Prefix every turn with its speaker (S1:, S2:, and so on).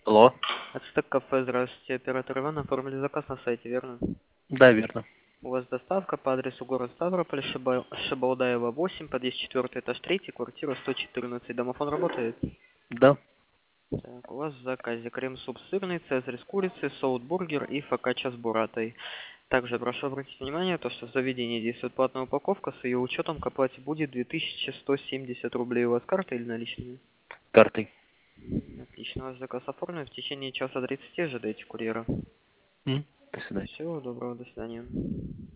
S1: Алло.
S2: Ацтек кафе, здравствуйте. Оператор Иван, оформили заказ на сайте, верно?
S1: Да, верно.
S2: У вас доставка по адресу город Ставрополь, Шабалдаева 8, подъезд 4, этаж 3, квартира 114. Домофон работает?
S1: Да.
S2: Так, у вас в заказе крем-суп сырный, цезарь с курицей, соут-бургер и фокачча с буратой. Также прошу обратить внимание, то, что в заведении действует платная упаковка, с ее учетом к оплате будет 2170 рублей. У вас карта или наличными?
S1: Картой.
S2: Отлично, ваш заказ оформлен. В течение часа 30 ожидайте курьера.
S1: До свидания.
S2: Всего доброго, до свидания.